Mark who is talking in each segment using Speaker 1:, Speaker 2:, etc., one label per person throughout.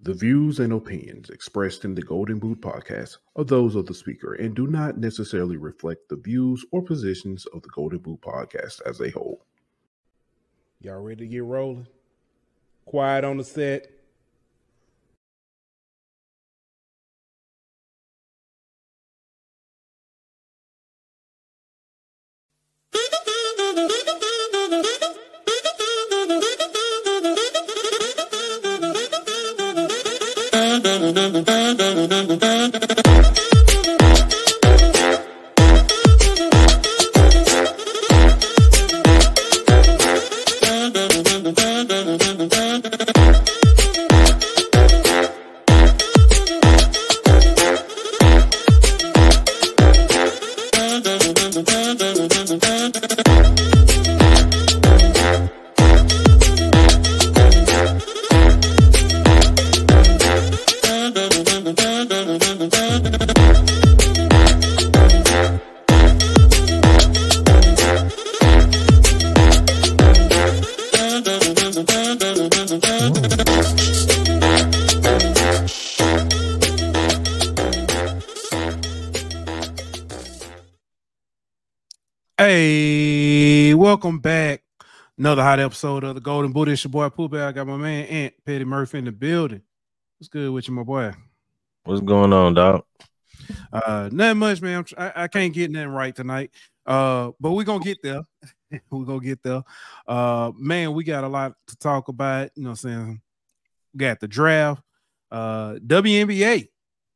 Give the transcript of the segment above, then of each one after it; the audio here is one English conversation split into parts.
Speaker 1: The views and opinions expressed in the Golden Boot podcast are those of the speaker and do not necessarily reflect the views or positions of the Golden Boot podcast as a whole.
Speaker 2: Y'all ready to get rolling? Quiet on the set. Hey, welcome back. Another hot episode of the Golden Boot. It's your boy Pooh Bear. I got my man Ant Petty Murphy in the building. What's good with you, my boy?
Speaker 3: What's going on, dog?
Speaker 2: Nothing much, man. I can't get nothing right tonight. But we're gonna get there. We're gonna get there. Man, we got a lot to talk about. You know what I'm saying? We got the draft. WNBA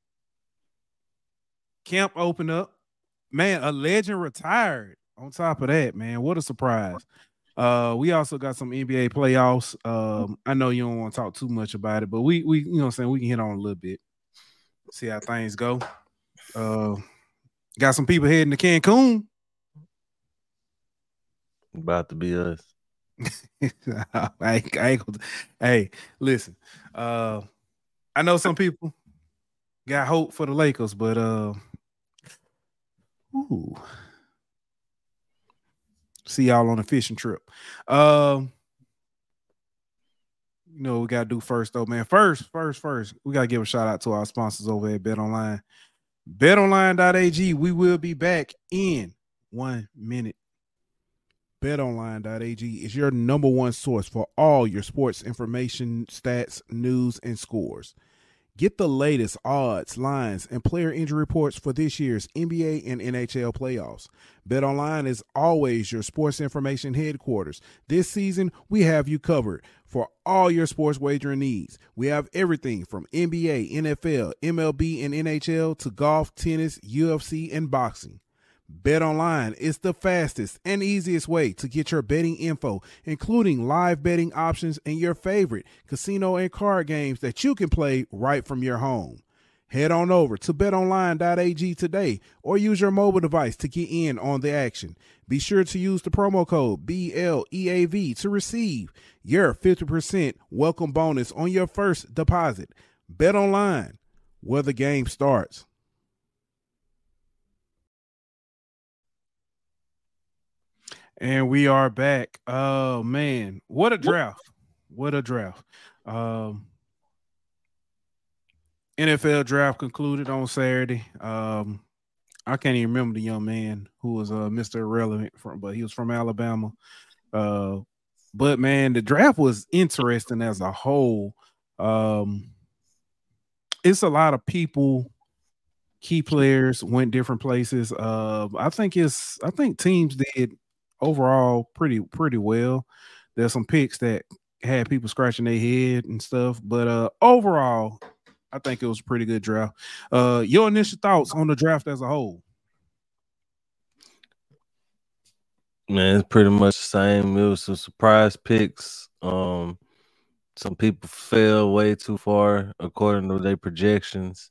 Speaker 2: camp opened up. Man, a legend retired. On top of that, man, what a surprise. We also got some NBA playoffs. I know you don't want to talk too much about it, but we you know what I'm saying, we can hit on a little bit. See how things go. Got some people heading to Cancun.
Speaker 3: About to be us.
Speaker 2: Hey, listen. I know some people got hope for the Lakers, but see y'all on a fishing trip. You know, we gotta do first though, man. First, we gotta give a shout out to our sponsors over at BetOnline. BetOnline.ag. We will be back in 1 minute. BetOnline.ag is your number one source for all your sports information, stats, news, and scores. Get the latest odds, lines, and player injury reports for this year's NBA and NHL playoffs. BetOnline is always your sports information headquarters. This season, we have you covered for all your sports wagering needs. We have everything from NBA, NFL, MLB, and NHL to golf, tennis, UFC, and boxing. BetOnline is the fastest and easiest way to get your betting info, including live betting options and your favorite casino and card games that you can play right from your home. Head on over to betonline.ag today or use your mobile device to get in on the action. Be sure to use the promo code BLEAV to receive your 50% welcome bonus on your first deposit. BetOnline, where the game starts. And we are back. Oh, man. What a draft. What a draft. NFL draft concluded on Saturday. I can't even remember the young man who was Mr. Irrelevant, but he was from Alabama. But, man, the draft was interesting as a whole. It's a lot of people, key players went different places. I think teams did overall pretty well. There's some picks that had people scratching their head and stuff, but overall I think it was a pretty good draft. Your initial thoughts on the draft as a whole?
Speaker 3: Man, it's pretty much the same. It was some surprise picks. Some people fell way too far according to their projections.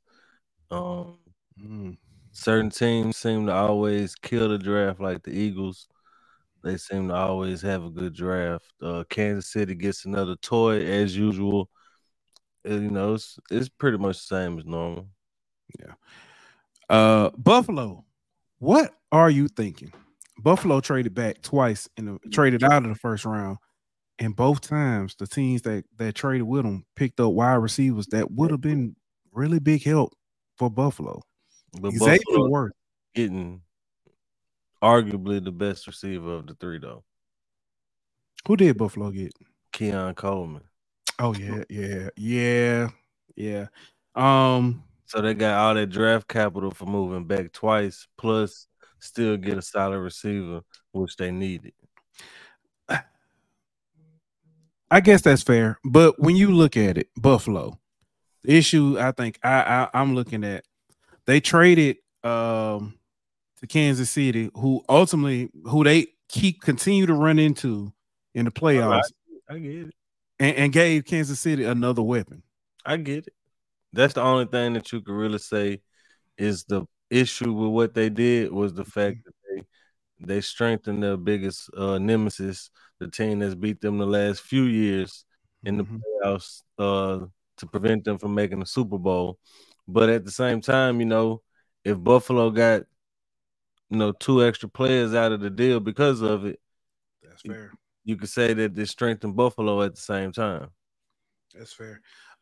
Speaker 3: Certain teams seem to always kill the draft, like the Eagles. They seem to always have a good draft. Kansas City gets another toy as usual. You know, it's pretty much the same as normal.
Speaker 2: Yeah. Buffalo, what are you thinking? Buffalo traded back twice traded out of the first round And both times, the teams that traded with him picked up wide receivers that would have been really big help for Buffalo.
Speaker 3: But
Speaker 2: Xavier
Speaker 3: Buffalo
Speaker 2: Worth
Speaker 3: getting arguably the best receiver of the three, though.
Speaker 2: Who did Buffalo get?
Speaker 3: Keon Coleman.
Speaker 2: Oh yeah.
Speaker 3: So they got all that draft capital for moving back twice, plus still get a solid receiver, which they needed.
Speaker 2: I guess that's fair. But when you look at it, Buffalo, the issue I think I'm looking at, they traded to Kansas City, who they continue to run into in the playoffs.
Speaker 3: I get it.
Speaker 2: And gave Kansas City another weapon.
Speaker 3: I get it. That's the only thing that you could really say is the issue with what they did was the fact that they strengthened their biggest nemesis, the team that's beat them the last few years in the playoffs, to prevent them from making the Super Bowl. But at the same time, if Buffalo got 2 extra players out of the deal because of it,
Speaker 2: that's fair.
Speaker 3: You could say that they strengthened Buffalo at the same time.
Speaker 2: That's fair.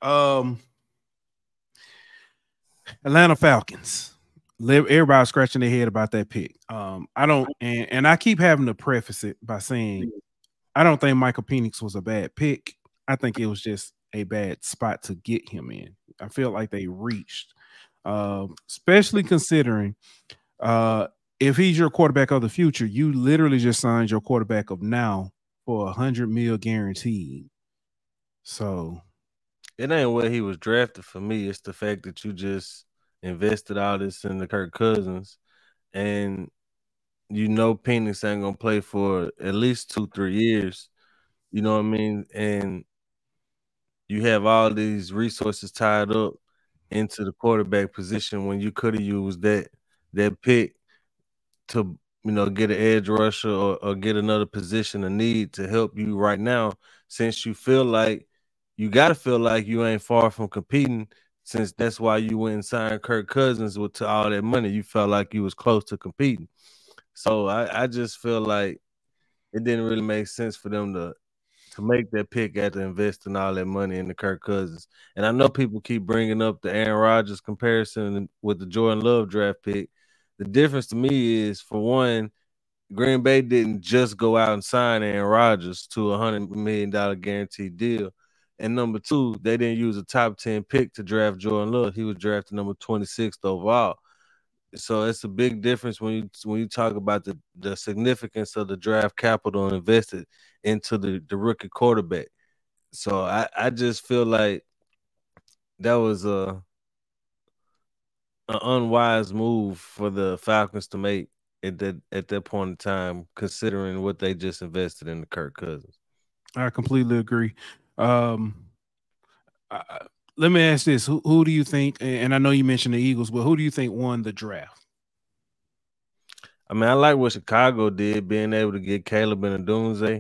Speaker 2: Atlanta Falcons. Everybody's scratching their head about that pick. I don't, and I keep having to preface it by saying I don't think Michael Penix was a bad pick. I think it was just a bad spot to get him in. I feel like they reached, especially considering if he's your quarterback of the future, you literally just signed your quarterback of now for $100 million guaranteed. So
Speaker 3: it ain't where he was drafted for me. It's the fact that you just invested all this in the Kirk Cousins, and Penix ain't gonna play for at least 2-3 years. You know what I mean? And you have all these resources tied up into the quarterback position when you could have used that pick to get an edge rusher or get another position of need to help you right now, since you gotta feel like you ain't far from competing, since that's why you went and signed Kirk Cousins with all that money. You felt like you was close to competing. So I just feel like it didn't really make sense for them to make that pick after investing all that money into Kirk Cousins. And I know people keep bringing up the Aaron Rodgers comparison with the Jordan Love draft pick. The difference to me is, for one, Green Bay didn't just go out and sign Aaron Rodgers to a $100 million guaranteed deal. And number two, they didn't use a top 10 pick to draft Jordan Love. He was drafted number 26th overall. So it's a big difference when you talk about the significance of the draft capital invested into the rookie quarterback. So I just feel like that was an unwise move for the Falcons to make at that point in time, considering what they just invested in the Kirk Cousins.
Speaker 2: I completely agree. Let me ask this: who do you think? And I know you mentioned the Eagles, but who do you think won the draft?
Speaker 3: I mean, I like what Chicago did, being able to get Caleb Ndunze.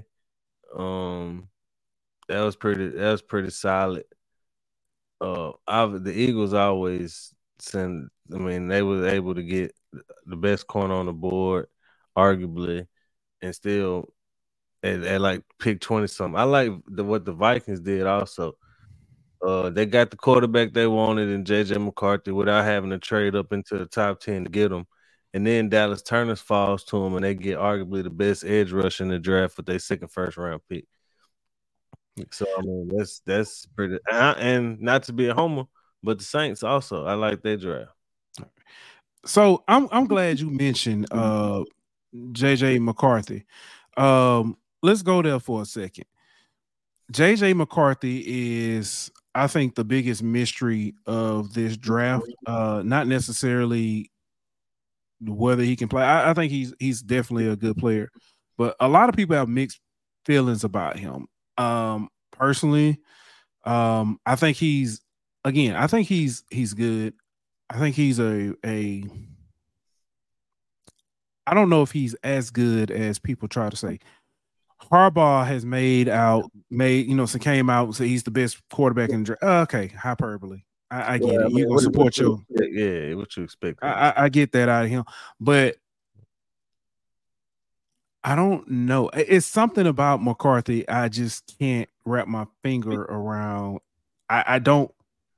Speaker 3: That was pretty solid. The Eagles always send. I mean, they were able to get the best corner on the board, arguably, and still at like pick 20 something. I like what the Vikings did also. They got the quarterback they wanted in JJ McCarthy without having to trade up into the top 10 to get him. And then Dallas Turner falls to them, and they get arguably the best edge rusher in the draft with their second first-round pick. So, I mean, that's pretty. And not to be a homer, but the Saints also, I like their draft.
Speaker 2: So I'm glad you mentioned JJ McCarthy. Let's go there for a second. JJ McCarthy is, I think, the biggest mystery of this draft. Not necessarily whether he can play. I think he's definitely a good player, but a lot of people have mixed feelings about him. Personally, I think he's good. I think he's I don't know if he's as good as people try to say. Harbaugh has came out and said he's the best quarterback in the draft. Okay, hyperbole. I get it. You're gonna support your
Speaker 3: what you expect.
Speaker 2: I get that out of him, but I don't know. It's something about McCarthy. I just can't wrap my finger around. I don't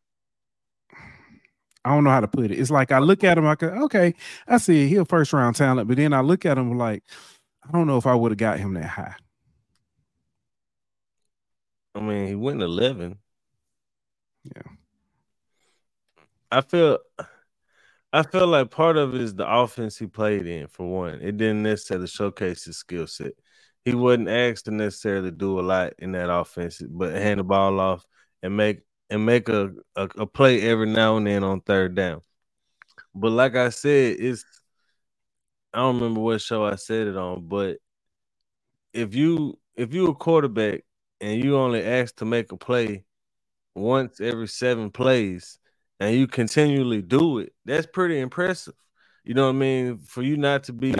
Speaker 2: know how to put it. It's like I look at him, I go, okay, I see he's a first round talent, but then I look at him like, I don't know if I would have got him that high.
Speaker 3: I mean, he went 11.
Speaker 2: Yeah.
Speaker 3: I feel like part of it is the offense he played in, for one. It didn't necessarily showcase his skill set. He wasn't asked to necessarily do a lot in that offense, but hand the ball off and make a play every now and then on third down. But like I said, I don't remember what show I said it on, but if you a quarterback and you only asked to make a play once every 7 plays and you continually do it, that's pretty impressive. You know what I mean? For you not to be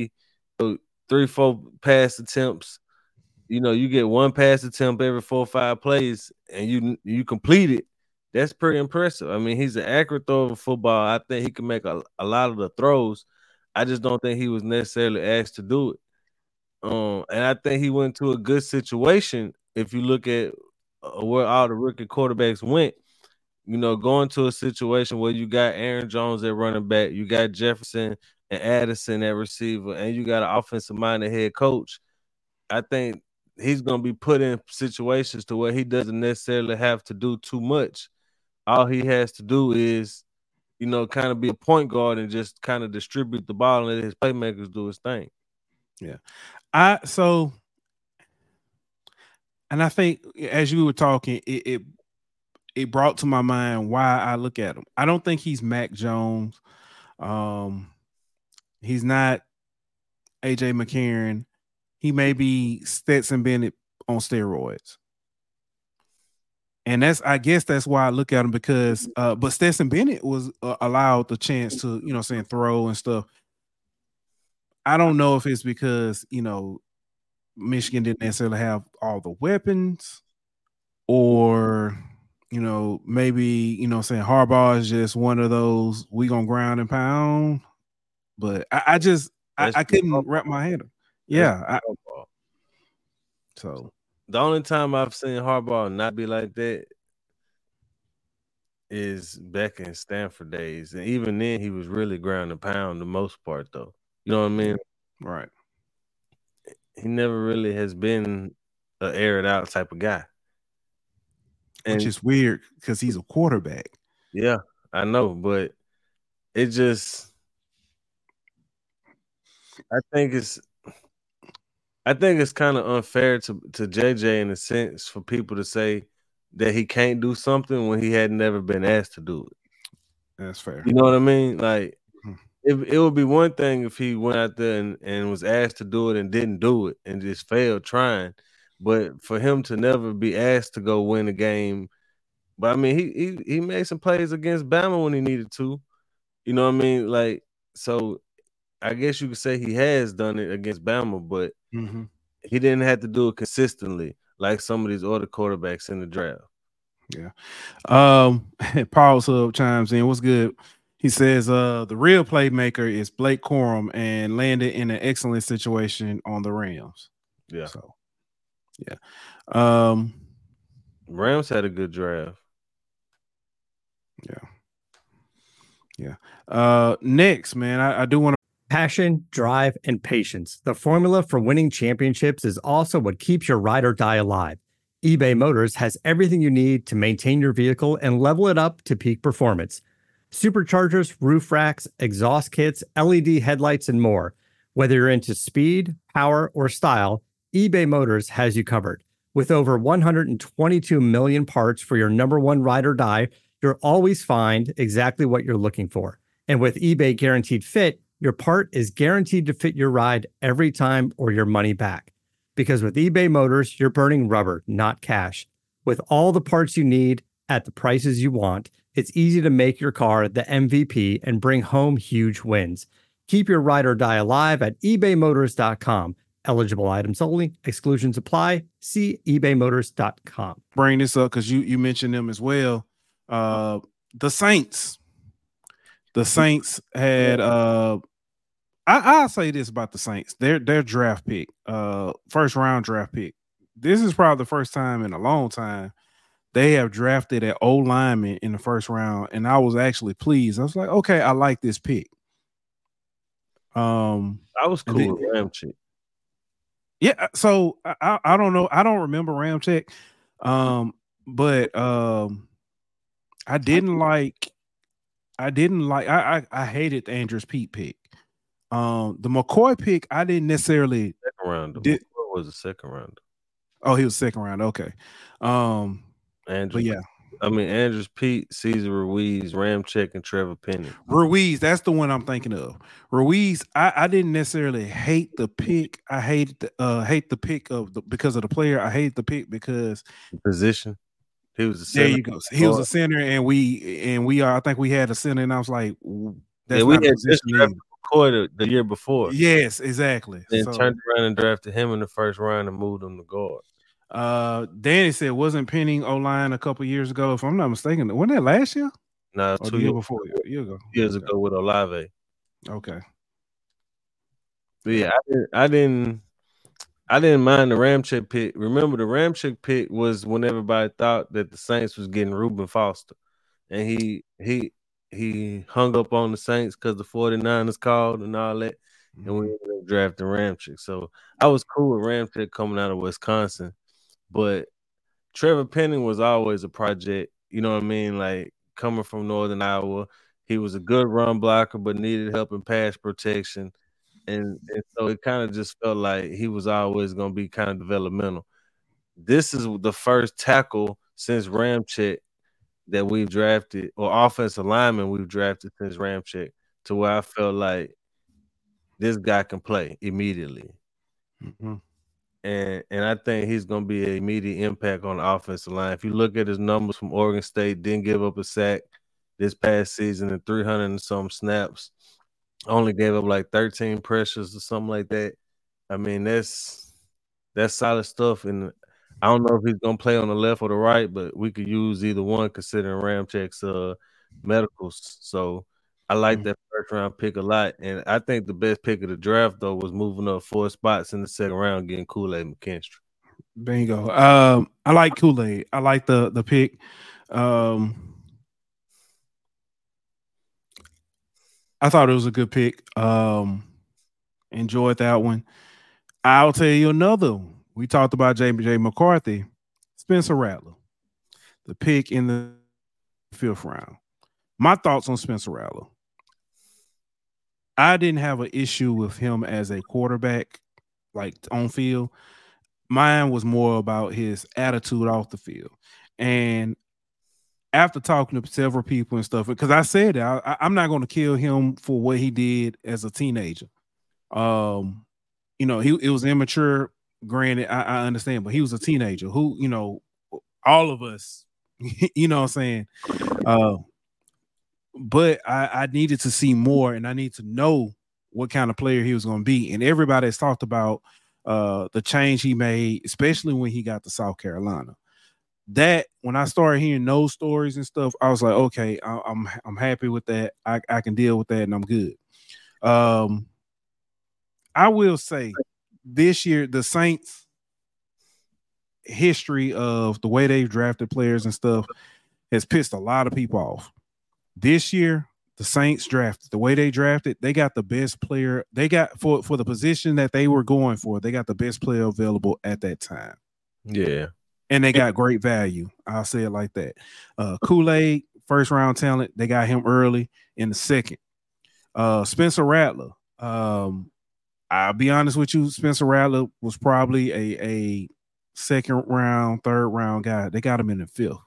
Speaker 3: 3-4 pass attempts, you get 1 pass attempt every 4 or 5 plays and you complete it. That's pretty impressive. I mean, he's an accurate thrower of football. I think he can make a lot of the throws. I just don't think he was necessarily asked to do it. And I think he went to a good situation. If you look at where all the rookie quarterbacks went, going to a situation where you got Aaron Jones at running back, you got Jefferson and Addison at receiver, and you got an offensive-minded head coach. I think he's going to be put in situations to where he doesn't necessarily have to do too much. All he has to do is, kind of be a point guard and just kind of distribute the ball and let his playmakers do his thing.
Speaker 2: Yeah. And I think as you were talking, it brought to my mind why I look at him. I don't think he's Mac Jones. He's not AJ McCarron. He may be Stetson Bennett on steroids. And I guess that's why I look at him, because but Stetson Bennett was allowed the chance to, throw and stuff. I don't know if it's because, Michigan didn't necessarily have all the weapons, or, maybe, Harbaugh is just one of those, we gonna ground and pound. But I couldn't wrap my head. Yeah. So
Speaker 3: the only time I've seen Harbaugh not be like that is back in Stanford days. And even then, he was really ground and pound the most part, though. You know what I mean?
Speaker 2: Right.
Speaker 3: He never really has been an air it out type of guy.
Speaker 2: Which is weird because he's a quarterback.
Speaker 3: Yeah, I know. But it just, I think it's kind of unfair to JJ in a sense for people to say that he can't do something when he had never been asked to do it.
Speaker 2: That's fair.
Speaker 3: You know what I mean? Like, it would be one thing if he went out there and was asked to do it and didn't do it and just failed trying. But for him to never be asked to go win a game, but I mean, he made some plays against Bama when he needed to. You know what I mean? Like, so I guess you could say he has done it against Bama, but he didn't have to do it consistently like some of these other quarterbacks in the draft.
Speaker 2: Yeah. Paul Sub chimes in. What's good? He says the real playmaker is Blake Corum and landed in an excellent situation on the Rams.
Speaker 3: Yeah.
Speaker 2: So yeah.
Speaker 3: Rams had a good draft.
Speaker 2: Yeah. Next, man, I do want to.
Speaker 4: Passion, drive, and patience. The formula for winning championships is also what keeps your ride or die alive. eBay Motors has everything you need to maintain your vehicle and level it up to peak performance. Superchargers, roof racks, exhaust kits, LED headlights, and more. Whether you're into speed, power, or style, eBay Motors has you covered. With over 122 million parts for your number one ride or die, you'll always find exactly what you're looking for. And with eBay Guaranteed Fit, your part is guaranteed to fit your ride every time or your money back. Because with eBay Motors, you're burning rubber, not cash. With all the parts you need at the prices you want, it's easy to make your car the MVP and bring home huge wins. Keep your ride or die alive at ebaymotors.com. Eligible items only. Exclusions apply. See ebaymotors.com.
Speaker 2: Bring this up because you mentioned them as well. The Saints. The Saints had I'll say this about the Saints. Their draft pick, first round draft pick. This is probably the first time in a long time they have drafted an O lineman in the first round, and I was actually pleased. I was like, okay, I like this pick.
Speaker 3: I was cool with Ramczyk.
Speaker 2: Yeah, so I don't know. I don't remember Ramczyk, but I didn't like. I hated the Andrus Peat pick. The McCoy pick, I didn't necessarily.
Speaker 3: Second round. McCoy was the second round.
Speaker 2: Oh, he was second round. Okay. But yeah.
Speaker 3: I mean, Andrus Peat, Cesar Ruiz, Ramczyk, and Trevor Penning.
Speaker 2: Ruiz, that's the one I'm thinking of. Ruiz, I didn't necessarily hate the pick. I hate the pick because of the player. I hate the pick because
Speaker 3: position. He was a center.
Speaker 2: There you go. He was a center, and we are. I think we had a center, and I was like,
Speaker 3: that's we had just drafted McCoy the year before.
Speaker 2: Yes, exactly.
Speaker 3: Then turned around and drafted him in the first round and moved him to guard.
Speaker 2: Danny said wasn't Penning O-line a couple years ago, if I'm not mistaken. Wasn't that last year?
Speaker 3: No,
Speaker 2: 2 years before. A year ago.
Speaker 3: Years ago with Olave.
Speaker 2: Okay.
Speaker 3: But yeah, I didn't mind the Ramczyk pick. Remember, the Ramczyk pick was when everybody thought that the Saints was getting Reuben Foster, and he hung up on the Saints because the 49ers called and all that, and we ended up drafting Ramczyk. So I was cool with Ramczyk coming out of Wisconsin. But Trevor Penning was always a project, you know what I mean? Like coming from Northern Iowa, he was a good run blocker, but needed help in pass protection. And so it kind of just felt like he was always going to be kind of developmental. This is the first tackle since Ramczyk that we've drafted, or offensive lineman we've drafted since Ramczyk, to where I felt like this guy can play immediately.
Speaker 2: Mm-hmm.
Speaker 3: And I think he's going to be an immediate impact on the offensive line. If you look at his numbers from Oregon State, didn't give up a sack this past season and 300 and some snaps, only gave up like 13 pressures or something like that. I mean, that's solid stuff. And I don't know if he's going to play on the left or the right, but we could use either one considering Ramczyk's medicals. So I like that first round pick a lot. And I think the best pick of the draft, though, was moving up 4 spots in the second round, getting Kool-Aid McKinstry.
Speaker 2: Bingo. I like Kool-Aid. I like the pick. I thought it was a good pick. Enjoyed that one. I'll tell you another one. We talked about J.J. McCarthy, Spencer Rattler, the pick in the 5th round. My thoughts on Spencer Rattler. I didn't have an issue with him as a quarterback, like on field. Mine was more about his attitude off the field. And after talking to several people and stuff, because I said that I'm not going to kill him for what he did as a teenager. It was immature. Granted, I understand, but he was a teenager who, all of us, you know what I'm saying? But I needed to see more, and I need to know what kind of player he was going to be. And everybody has talked about the change he made, especially when he got to South Carolina. That when I started hearing those stories and stuff, I was like, okay, I'm happy with that. I can deal with that, and I'm good. I will say this year, the Saints history of the way they've drafted players and stuff has pissed a lot of people off. This year, the Saints drafted the way they drafted. They got the best player. They got for the position that they were going for. They got the best player available at that time.
Speaker 3: Yeah.
Speaker 2: And they got great value. I'll say it like that. Kool-Aid, first round talent. They got him early in the second. Spencer Rattler. I'll be honest with you. Spencer Rattler was probably a second round, third round guy. They got him in the 5th.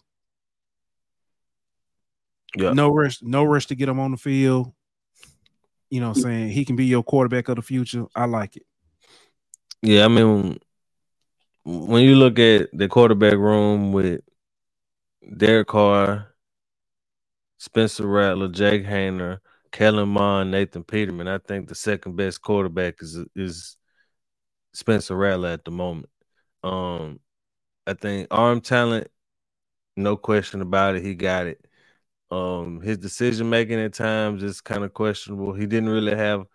Speaker 3: Yeah.
Speaker 2: No rush to get him on the field. You know what I'm saying? He can be your quarterback of the future. I like it.
Speaker 3: Yeah, I mean, when you look at the quarterback room with Derek Carr, Spencer Rattler, Jake Haener, Kellen Mond, Nathan Peterman, I think the second best quarterback is Spencer Rattler at the moment. I think arm talent, no question about it. He got it. His decision making at times is kind of questionable. He didn't really have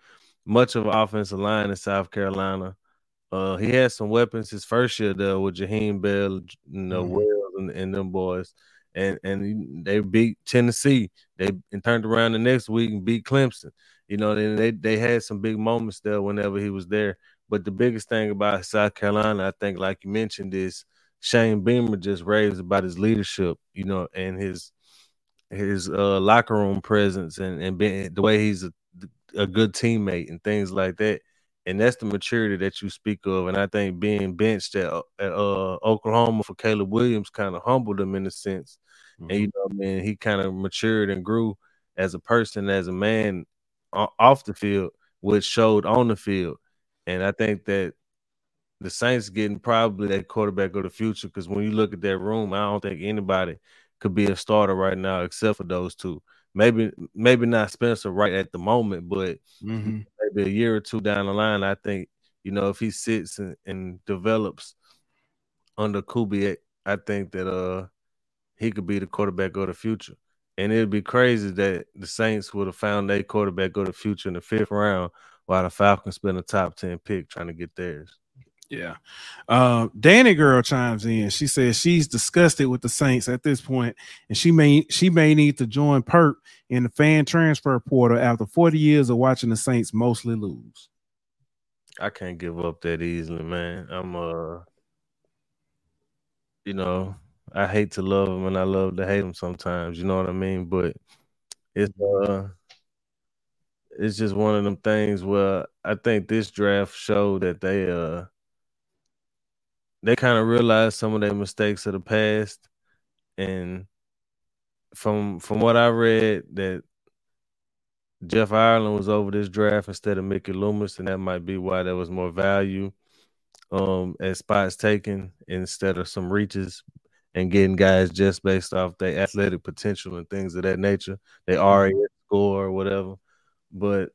Speaker 3: much of an offensive line in South Carolina. He had some weapons his first year there with Jaheim Bell, Wells, and them boys, and they beat Tennessee. They turned around the next week and beat Clemson. Then they had some big moments there whenever he was there. But the biggest thing about South Carolina, I think, like you mentioned, is Shane Beamer just raves about his leadership, and his locker room presence and being, the way he's a good teammate and things like that. And that's the maturity that you speak of. And I think being benched at Oklahoma for Caleb Williams kind of humbled him in a sense. And he kind of matured and grew as a person, as a man off the field, which showed on the field. And I think that the Saints getting probably that quarterback of the future, because when you look at that room, I don't think anybody could be a starter right now except for those two. Maybe not Spencer right at the moment, but maybe a year or two down the line, I think, if he sits and develops under Kubiak, I think that he could be the quarterback of the future. And it'd be crazy that the Saints would have found their quarterback of the future in the 5th round, while the Falcons spent a top 10 pick trying to get theirs.
Speaker 2: Yeah. Danny Girl chimes in. She says she's disgusted with the Saints at this point, and she may need to join Perp in the fan transfer portal after 40 years of watching the Saints mostly lose.
Speaker 3: I can't give up that easily, man. I hate to love him and I love to hate him sometimes, you know what I mean? But it's just one of them things where I think this draft showed that they kind of realized some of their mistakes of the past. And from what I read, that Jeff Ireland was over this draft instead of Mickey Loomis, and that might be why there was more value at spots taken instead of some reaches and getting guys just based off their athletic potential and things of that nature. They already score or whatever. But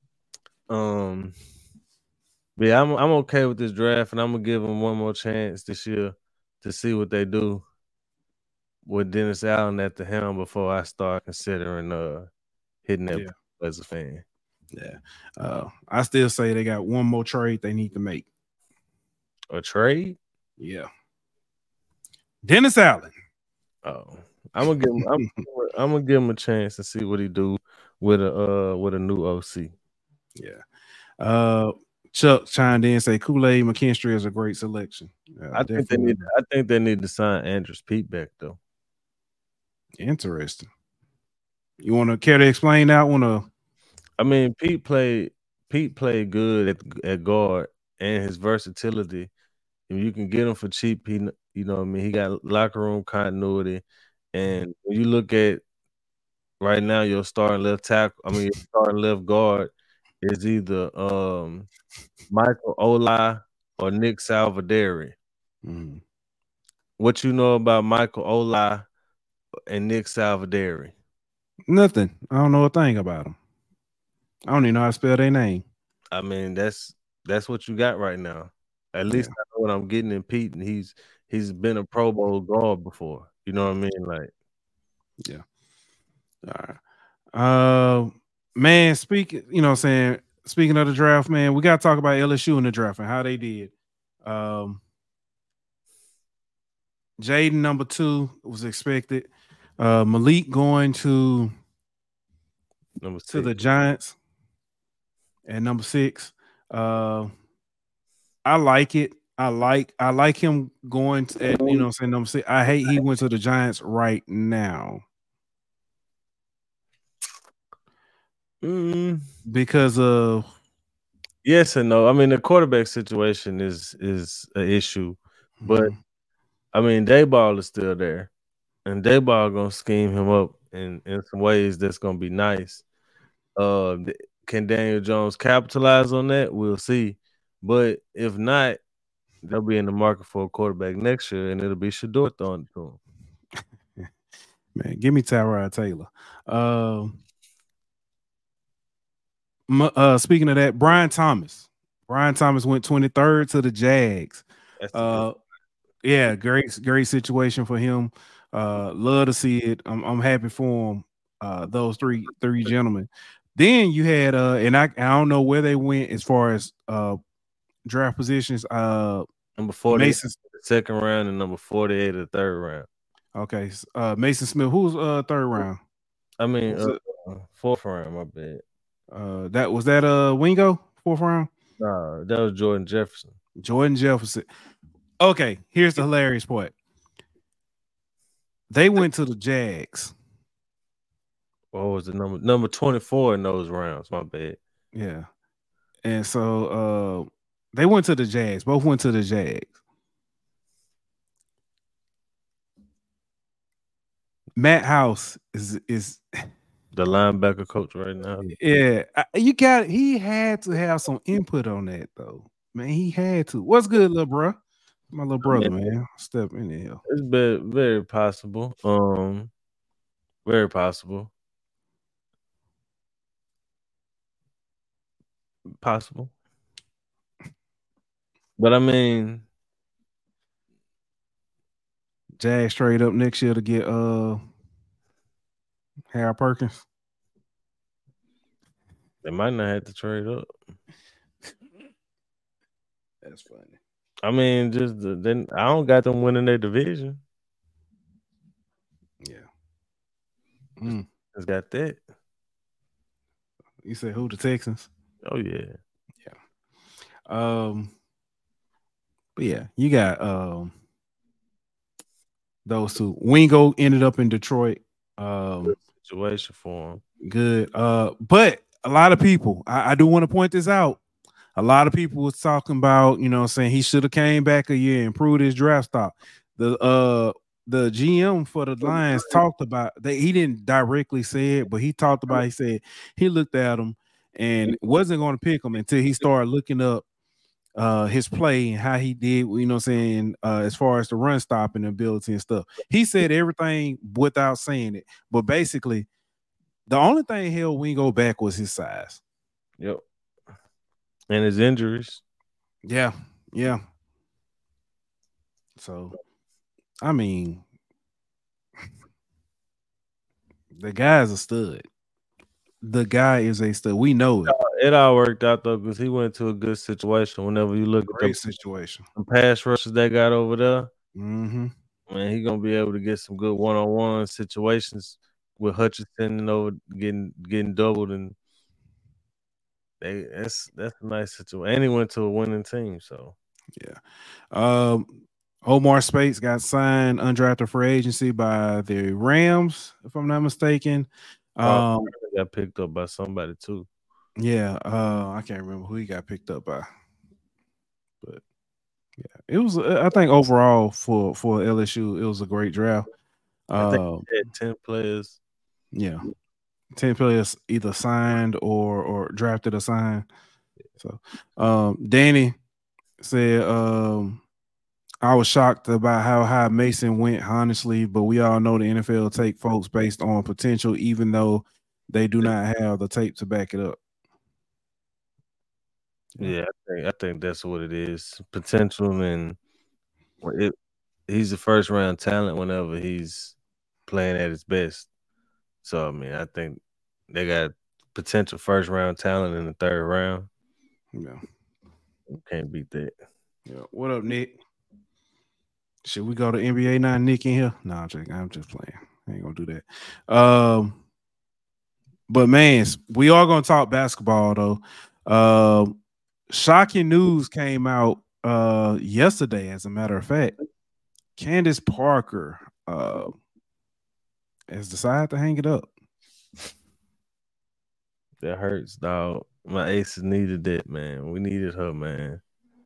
Speaker 3: yeah, I'm okay with this draft, and I'm gonna give them one more chance this year to see what they do with Dennis Allen at the helm before I start considering hitting that as a fan.
Speaker 2: Yeah. I still say they got one more trade they need to make.
Speaker 3: A trade?
Speaker 2: Yeah. Dennis Allen.
Speaker 3: Oh, I'm gonna give him a chance to see what he do with a new OC.
Speaker 2: Yeah. Chuck chimed in and say Kool-Aid McKinstry is a great selection.
Speaker 3: I think they need to sign Andrus Peat back though.
Speaker 2: Interesting. You want to care to explain that one?
Speaker 3: I mean, Pete played good at guard, and his versatility. If you can get him for cheap, he got locker room continuity. And when you look at right now, your starting left tackle, your starting left guard is either Michael Olai or Nick Salvaderi.
Speaker 2: Mm-hmm.
Speaker 3: What you know about Michael Olai and Nick Salvaderi?
Speaker 2: Nothing. I don't know a thing about them. I don't even know how to spell their name.
Speaker 3: I mean, that's what you got right now. At least I know what I'm getting in Pete, and he's been a Pro Bowl guard before. You know what I mean? Like,
Speaker 2: yeah. All right. Man, speaking of the draft, man, we got to talk about LSU in the draft and how they did. Jaden number 2 was expected. Malik going to
Speaker 3: number 6.
Speaker 2: To the Giants at number 6. I like it. I like him going at number 6. I hate he went to the Giants right now. Because of
Speaker 3: yes and no. I mean, the quarterback situation is an issue, but I mean, Dayball is still there, and Dayball gonna scheme him up in some ways that's gonna be nice. Can Daniel Jones capitalize on that? We'll see. But if not, they'll be in the market for a quarterback next year, and it'll be Shedeur throwing to
Speaker 2: him. Man, give me Tyrod Taylor. Speaking of that, Brian Thomas went 23rd to the Jags. Yeah, great situation for him. Love to see it. I'm happy for him. Those three gentlemen. Then you had and I don't know where they went as far as draft positions.
Speaker 3: Number 48
Speaker 2: Mason,
Speaker 3: the second round, and number 48 the third round.
Speaker 2: Okay, Mason Smith, who's third round?
Speaker 3: I mean, fourth round. My bad.
Speaker 2: That was that Wingo fourth round.
Speaker 3: Nah, that was Jordan Jefferson.
Speaker 2: Jordan Jefferson. Okay, here's the hilarious part. They went to the Jags.
Speaker 3: What was the number 24 in those rounds? My bad.
Speaker 2: Yeah, and so they went to the Jags. Both went to the Jags. Matt House is
Speaker 3: the linebacker coach right now.
Speaker 2: Yeah, he had to have some input on that though. Man, he had to. What's good, little bro? My little brother, man. Step in here.
Speaker 3: It's very possible. Very possible. Possible. But I mean,
Speaker 2: Jags straight up next year to get Harold Perkins.
Speaker 3: They might not have to trade up.
Speaker 2: That's funny.
Speaker 3: I mean, just then I don't got them winning their division.
Speaker 2: Yeah.
Speaker 3: Just got that.
Speaker 2: You said who? The Texans?
Speaker 3: Oh yeah.
Speaker 2: Yeah. But yeah, you got those two. Wingo ended up in Detroit.
Speaker 3: Good situation for him.
Speaker 2: Good. But a lot of people, I do want to point this out. A lot of people was talking about, saying he should have came back a year and improved his draft stock. The GM for the Lions talked about he didn't directly say it, but he talked about, he said he looked at him and wasn't going to pick him until he started looking up his play and how he did, as far as the run stopping ability and stuff. He said everything without saying it, but basically the only thing held Wingo back was his size.
Speaker 3: Yep. And his injuries.
Speaker 2: Yeah. So, I mean, the guy is a stud. The guy is a stud. We know it.
Speaker 3: It all worked out though, because he went to a good situation. Whenever you look at the
Speaker 2: situation,
Speaker 3: the pass rushes they got over there,
Speaker 2: man,
Speaker 3: he gonna be able to get some good one-on-one situations with Hutchinson over getting doubled, and that's a nice situation. And he went to a winning team, so
Speaker 2: yeah. Omar Speights got signed undrafted free agency by the Rams, if I'm not mistaken.
Speaker 3: Got picked up by somebody too.
Speaker 2: Yeah, I can't remember who he got picked up by, but yeah, it was. I think overall for LSU, it was a great draft.
Speaker 3: I think they had 10 players.
Speaker 2: Yeah, 10 players either signed or drafted or signed. So, Danny said, I was shocked about how high Mason went, honestly, but we all know the NFL take folks based on potential, even though they do not have the tape to back it up.
Speaker 3: Yeah, I think that's what it is. Potential, and he's a first round talent whenever he's playing at his best. So I mean, I think they got potential first round talent in the third round.
Speaker 2: Yeah,
Speaker 3: you can't beat that.
Speaker 2: Yeah. What up, Nick? Should we go to NBA now? Nick in here? No, I'm just playing. I ain't gonna do that. But man, we are gonna talk basketball though. Shocking news came out yesterday, as a matter of fact. Candace Parker has decided to hang it up.
Speaker 3: That hurts, dog. My aces needed that, man. We needed her, man.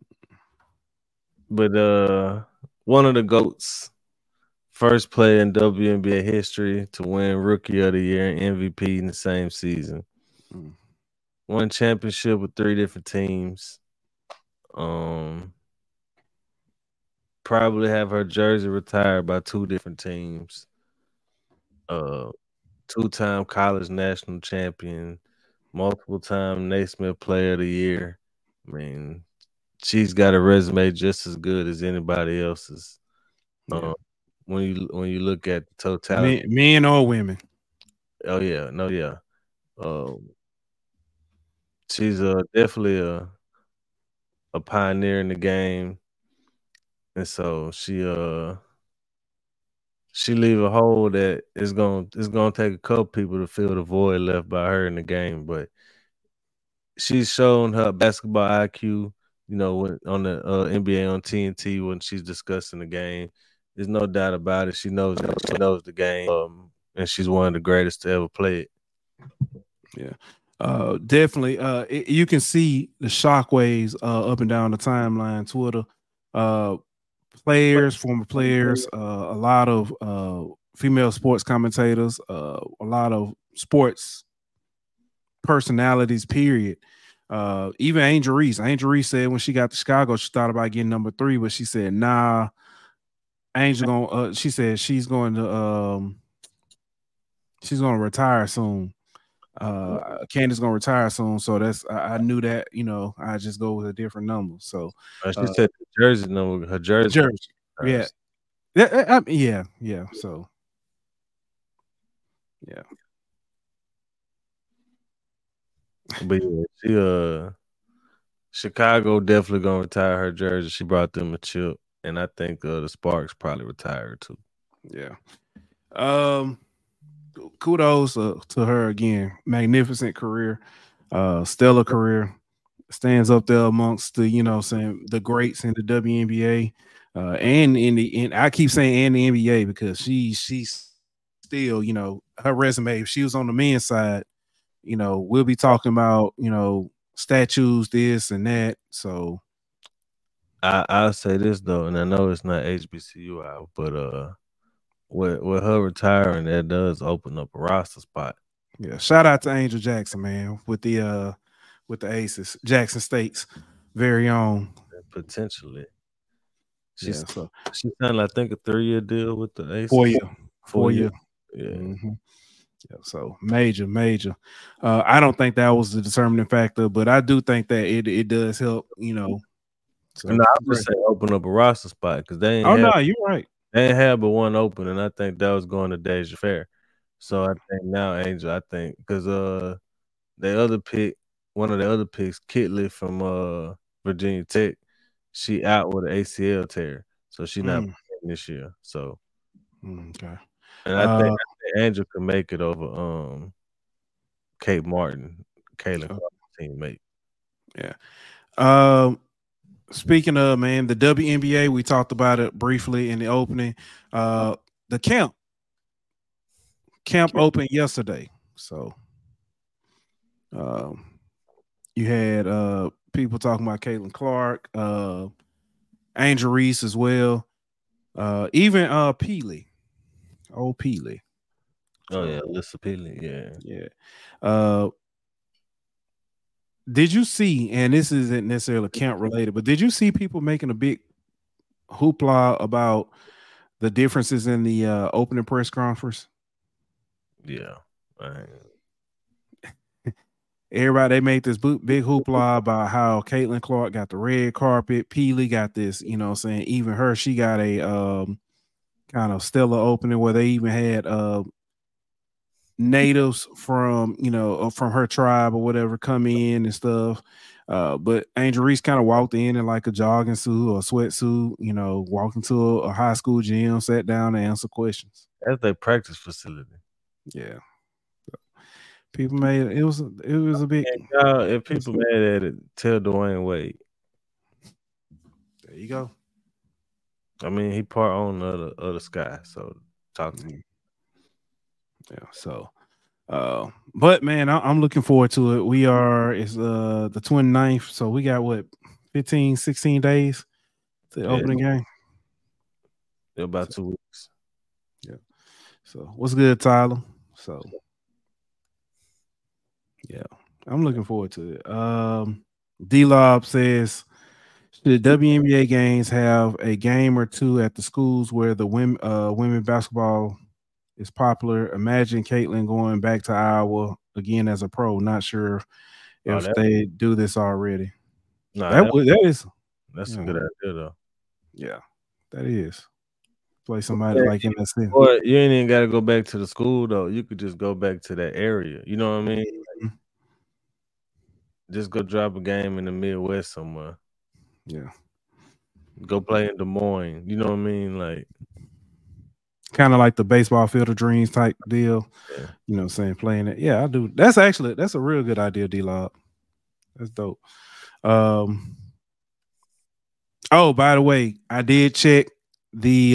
Speaker 3: But one of the GOATs, first player in WNBA history to win Rookie of the Year and MVP in the same season. Won championship with 3 different teams. Probably have her jersey retired by 2 different teams. 2-time college national champion, multiple-time Naismith Player of the Year. I mean, she's got a resume just as good as anybody else's.
Speaker 2: Yeah.
Speaker 3: When you look at the totality,
Speaker 2: men or women.
Speaker 3: Oh yeah, no, yeah. She's definitely a pioneer in the game, and so she leave a hole that it's gonna take a couple people to fill the void left by her in the game. But she's shown her basketball IQ. You know, when on the NBA on TNT when she's discussing the game, there's no doubt about it. She knows the game, and she's one of the greatest to ever play it.
Speaker 2: Yeah. Definitely. You can see the shockwaves up and down the timeline, Twitter. Players, former players, a lot of female sports commentators, a lot of sports personalities, period. Even Angel Reese. Angel Reese said when she got to Chicago, she thought about getting number 3, but she said, nah, Angel gonna she said she's going to retire soon. Candace gonna retire soon, so that's I knew that, I just go with a different number. So
Speaker 3: she said the jersey number, her jersey.
Speaker 2: Yeah. Yeah. So yeah.
Speaker 3: But yeah, Chicago definitely gonna retire her jersey. She brought them a chip, and I think the Sparks probably retired too.
Speaker 2: Yeah. Kudos to her again. Magnificent career, stellar career. Stands up there amongst the saying the greats in the WNBA, and I keep saying and the NBA because she's still her resume. If she was on the men's side, we'll be talking about statues, this and that. So
Speaker 3: I'll say this though, and I know it's not HBCU out, but with her retiring, that does open up a roster spot.
Speaker 2: Yeah, shout out to Angel Jackson, man, with the Aces, Jackson State's very own.
Speaker 3: Potentially. She
Speaker 2: signed,
Speaker 3: I think, a 3-year deal with the Aces.
Speaker 2: 4 year.
Speaker 3: Yeah.
Speaker 2: Mm-hmm. Yeah, so major. I don't think that was the determining factor, but I do think that it does help. So
Speaker 3: no, I'm just saying open up a roster spot because they ain't.
Speaker 2: No, you're right.
Speaker 3: They ain't had but one open, and I think that was going to Deja Fair. So I think now Angel, I think because one of the other picks, Kitley from Virginia Tech, she out with an ACL tear, so she not playing this year. So
Speaker 2: okay,
Speaker 3: and I think Angel could make it over Kate Martin, Caitlin teammate.
Speaker 2: Yeah. Speaking of, man, the WNBA, we talked about it briefly in the opening. The camp opened yesterday, so you had people talking about Caitlin Clark, Angel Reese as well, even Peely, old Peely.
Speaker 3: Oh yeah, Alyssa Peely,
Speaker 2: yeah. Did you see, and this isn't necessarily camp related, but did you see people making a big hoopla about the differences in the opening press conference?
Speaker 3: Yeah.
Speaker 2: Everybody, they made this big hoopla about how Caitlin Clark got the red carpet. Peely got this, saying even her, she got a kind of stellar opening where they even had natives from from her tribe or whatever come in and stuff. But Angel Reese kind of walked in like a jogging suit or a sweatsuit, walked into a high school gym, sat down and answered questions.
Speaker 3: That's their practice facility.
Speaker 2: Yeah. People made it was a big.
Speaker 3: If people mad at it, tell Dwayne Wade.
Speaker 2: There you go.
Speaker 3: I mean, he part on the sky, so talk to him.
Speaker 2: Yeah. So, but man, I'm looking forward to it. It's the 29th, so we got what 15, 16 days to the opening game.
Speaker 3: About 2 weeks.
Speaker 2: Yeah. So what's good, Tyler? So yeah, I'm looking forward to it. D-Lob says, should WNBA games have a game or two at the schools where the women basketball is popular? Imagine Caitlin going back to Iowa again as a pro. Not sure if they do this already.
Speaker 3: No, that's
Speaker 2: a
Speaker 3: good idea though.
Speaker 2: Yeah, that is. Play somebody like in that city.
Speaker 3: Or you ain't even got to go back to the school though. You could just go back to that area. You know what I mean? Just go drop a game in the Midwest somewhere.
Speaker 2: Yeah.
Speaker 3: Go play in Des Moines. You know what I mean? Like,
Speaker 2: kind of like the baseball field of dreams type deal.
Speaker 3: yeah.
Speaker 2: You know what I'm saying? Playing it. Yeah, I do. That's a real good idea, D-Lob. That's dope. Oh, by the way, I did check the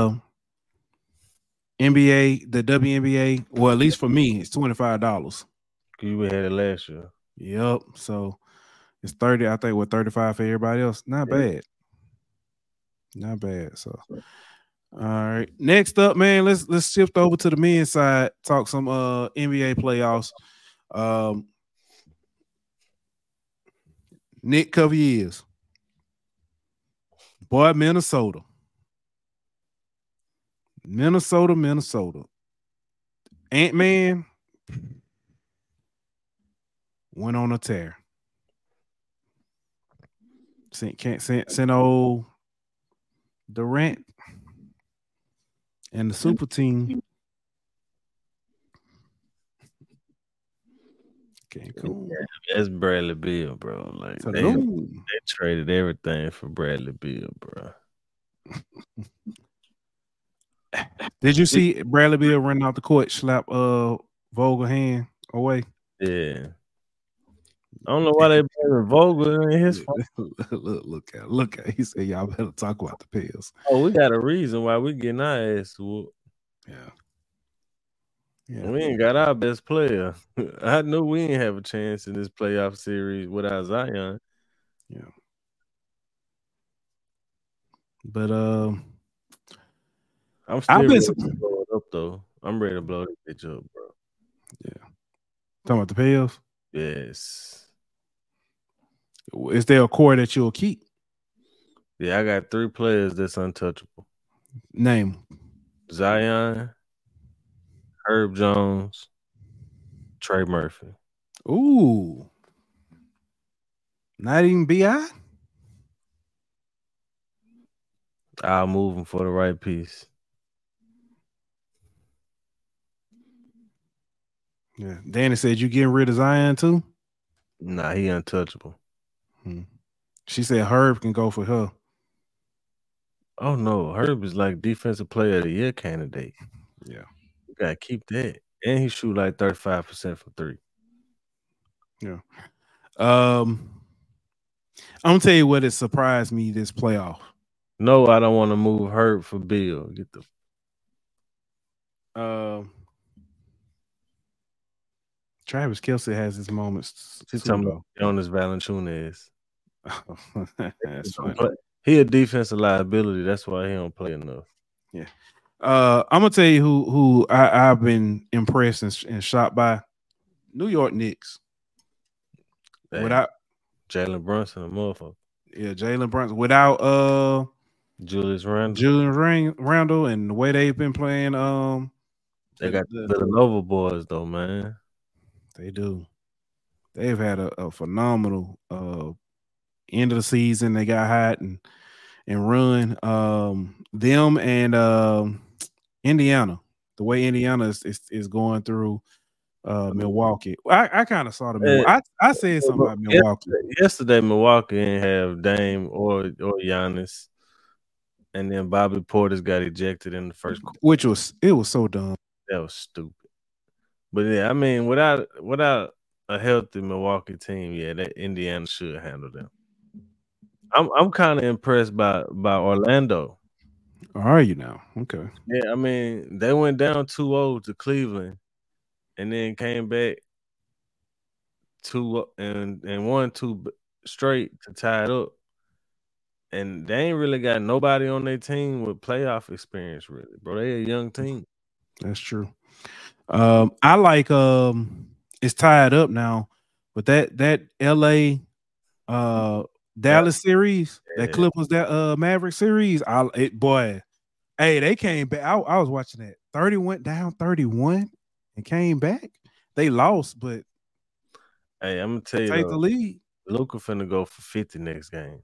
Speaker 2: NBA, the WNBA. Well, at least for me, it's $25.
Speaker 3: You had it last year.
Speaker 2: Yep. So it's 30. I think with 35 for everybody else. Not bad. Not bad. So all right. Next up, man, let's shift over to the men's side. Talk some NBA playoffs. Nick Cavaliers. Boy, Minnesota. Ant-Man went on a tear. Sent old Durant and the super team. Okay, cool.
Speaker 3: That's Bradley Beal, bro. Like they traded everything for Bradley Beal, bro.
Speaker 2: Did you see Bradley Beal running out the court, slap Vogel hand away?
Speaker 3: Yeah. I don't know why they blaming Vogel in his fault.
Speaker 2: Look at. He said, "Y'all better talk about the pills."
Speaker 3: Oh, we got a reason why we getting our ass whooped.
Speaker 2: Yeah.
Speaker 3: We ain't got our best player. I knew we ain't have a chance in this playoff series without Zion.
Speaker 2: Yeah. But
Speaker 3: I'm still ready to blow it up though. I'm ready to blow this bitch up, bro.
Speaker 2: Yeah. Talking about the pills?
Speaker 3: Yes.
Speaker 2: Is there a core that you'll keep?
Speaker 3: Yeah, I got 3 players that's untouchable.
Speaker 2: Name.
Speaker 3: Zion, Herb Jones, Trey Murphy.
Speaker 2: Ooh. Not even B.I.?
Speaker 3: I'll move him for the right piece.
Speaker 2: Yeah. Danny said you getting rid of Zion too?
Speaker 3: Nah, he untouchable.
Speaker 2: She said Herb can go for her.
Speaker 3: Oh no, Herb is like defensive player of the year candidate.
Speaker 2: Yeah.
Speaker 3: You gotta keep that. And he shoot like 35% from 3.
Speaker 2: Yeah. I'm gonna tell you what it surprised me this playoff.
Speaker 3: No, I don't want to move Herb for Bill. Get the
Speaker 2: Travis Kelce has his moments.
Speaker 3: She's talking about Jonas Valanciunas.
Speaker 2: That's funny.
Speaker 3: He a defensive liability. That's why he don't play enough.
Speaker 2: Yeah. I'm gonna tell you who I've been impressed and shocked by. New York Knicks.
Speaker 3: Dang.
Speaker 2: Without
Speaker 3: Jalen Brunson, a motherfucker.
Speaker 2: Yeah, Jalen Brunson. Without
Speaker 3: Julius Randle
Speaker 2: and the way they've been playing.
Speaker 3: They got the Villanova boys though, man.
Speaker 2: They do. They've had a phenomenal end of the season. They got hot and run. Them and Indiana. The way Indiana is going through Milwaukee. I kind of saw the Milwaukee. I said something about Milwaukee.
Speaker 3: Yesterday, Milwaukee didn't have Dame or Giannis. And then Bobby Portis got ejected in the first quarter.
Speaker 2: Which was so dumb.
Speaker 3: That was stupid. But yeah, I mean, without a healthy Milwaukee team, yeah, that Indiana should handle them. I'm kind of impressed by Orlando.
Speaker 2: Are you now? Okay.
Speaker 3: Yeah, I mean, they went down 2-0 to Cleveland and then came back 2 and won 2 straight to tie it up. And they ain't really got nobody on their team with playoff experience, really, bro. They a young team.
Speaker 2: That's true. I like it's tied up now, but that LA Dallas series, that Clippers, that Maverick series, hey, they came back. I was watching that. 30 went down 31 and came back. They lost, but
Speaker 3: hey, I'm gonna tell you,
Speaker 2: take the lead.
Speaker 3: Luka finna go for 50 next game.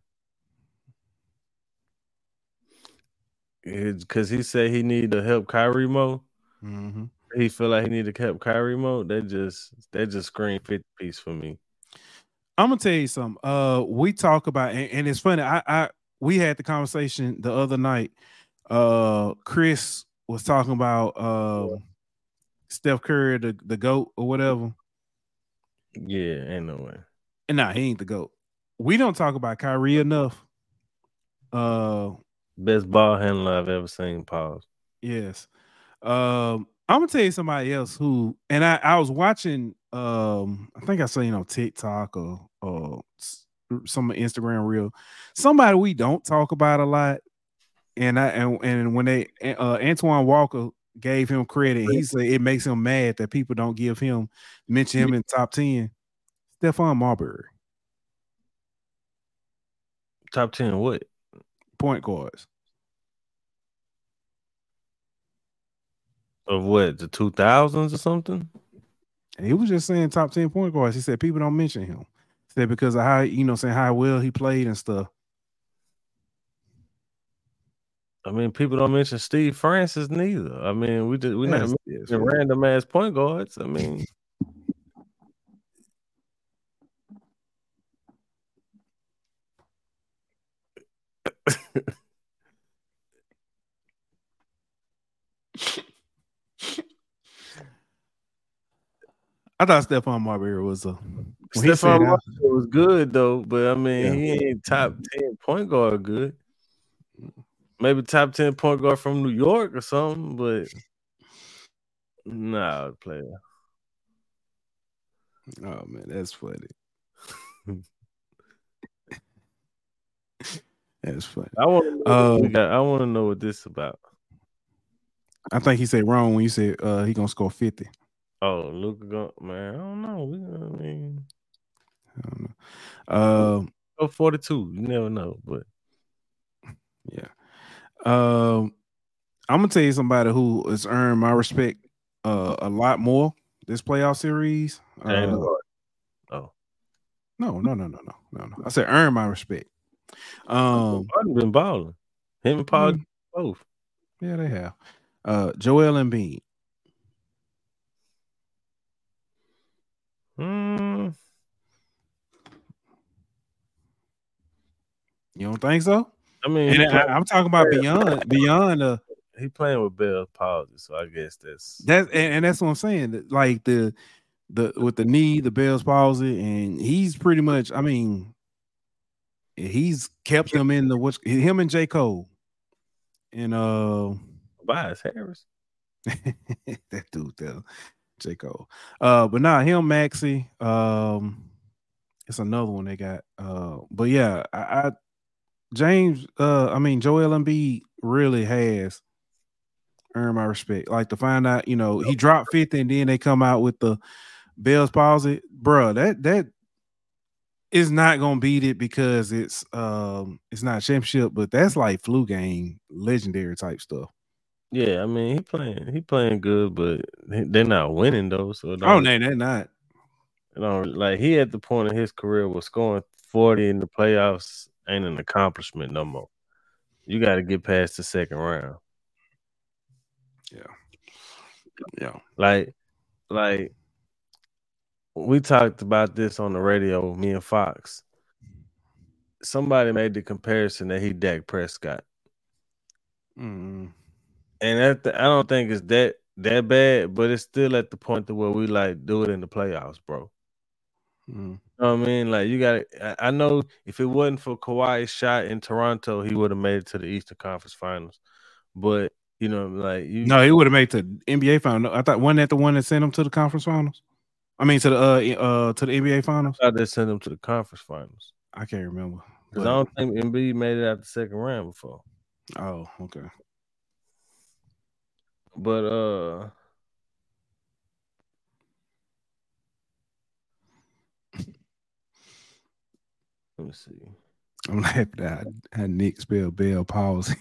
Speaker 3: Because he said he need to help Kyrie more.
Speaker 2: Mm-hmm.
Speaker 3: He feel like he need to help Kyrie more. That just scream 50 piece for me.
Speaker 2: I'm gonna tell you something. We talk about, and it's funny. We had the conversation the other night. Chris was talking about Steph Curry, the GOAT or whatever.
Speaker 3: Yeah, ain't no way.
Speaker 2: And nah, he ain't the GOAT. We don't talk about Kyrie enough.
Speaker 3: Best ball handler I've ever seen. Pause.
Speaker 2: Yes. I'm gonna tell you somebody else who, and I was watching. I think I seen on TikTok or some Instagram reel. Somebody we don't talk about a lot, and when they Antoine Walker gave him credit, he said it makes him mad that people don't mention him in top 10. Stephon Marbury.
Speaker 3: Top 10 what?
Speaker 2: Point guards.
Speaker 3: Of what, the 2000s or something?
Speaker 2: And he was just saying top 10 point guards. He said people don't mention him. He said because of how, saying how well he played and stuff.
Speaker 3: I mean, people don't mention Steve Francis neither. I mean, we're not mentioning random ass point guards. I mean,
Speaker 2: I thought Stephon Marbury was
Speaker 3: Stephon Marbury was good though, but I mean, he ain't top 10 point guard good. Maybe top 10 point guard from New York or something, but nah, player.
Speaker 2: Oh man, that's funny. That's funny.
Speaker 3: I want to know what this is about.
Speaker 2: I think he said wrong when you said he gonna score 50.
Speaker 3: Oh, Luka, man, I don't know.
Speaker 2: I don't know.
Speaker 3: 42. You never know, but
Speaker 2: yeah. I'm gonna tell you somebody who has earned my respect a lot more this playoff series.
Speaker 3: Oh.
Speaker 2: No. I said earn my respect.
Speaker 3: I've been balling. Him and Paul both.
Speaker 2: Yeah, they have. Joel Embiid. You don't think so?
Speaker 3: I mean,
Speaker 2: I'm talking about beyond.
Speaker 3: He playing with Bell's palsy, so I guess that's
Speaker 2: what I'm saying. Like the with the knee, the Bell's palsy, and he's pretty much. I mean, he's kept them in him and J. Cole, and
Speaker 3: Tobias Harris.
Speaker 2: that dude, J. Cole. But him, Maxey. It's another one they got. But yeah, Joel Embiid really has earned my respect. Like to find out, he dropped 50 and then they come out with the Bell's palsy, bro. That is not gonna beat it because it's not a championship, but that's like flu game, legendary type stuff.
Speaker 3: Yeah, I mean he playing good, but they're not winning though. So
Speaker 2: they're not.
Speaker 3: Like he at the point in his career was scoring 40 in the playoffs ain't an accomplishment no more. You got to get past the second round.
Speaker 2: Yeah.
Speaker 3: Like we talked about this on the radio, me and Fox. Somebody made the comparison that he Dak Prescott.
Speaker 2: Mm-hmm.
Speaker 3: And I don't think it's that bad, but it's still at the point to where we like do it in the playoffs, bro.
Speaker 2: Mm-hmm.
Speaker 3: You know what I mean? Like you got I know if it wasn't for Kawhi's shot in Toronto, he would have made it to the Eastern Conference Finals. But like
Speaker 2: no, he would have made it to NBA Finals. I thought wasn't that the one that sent him to the conference finals? I mean to the NBA Finals.
Speaker 3: I thought they sent him to the conference finals.
Speaker 2: I can't remember
Speaker 3: because I don't think Embiid made it out the second round before.
Speaker 2: Oh, okay.
Speaker 3: But let me see.
Speaker 2: I'm laughing at how Nick spelled Bell palsy.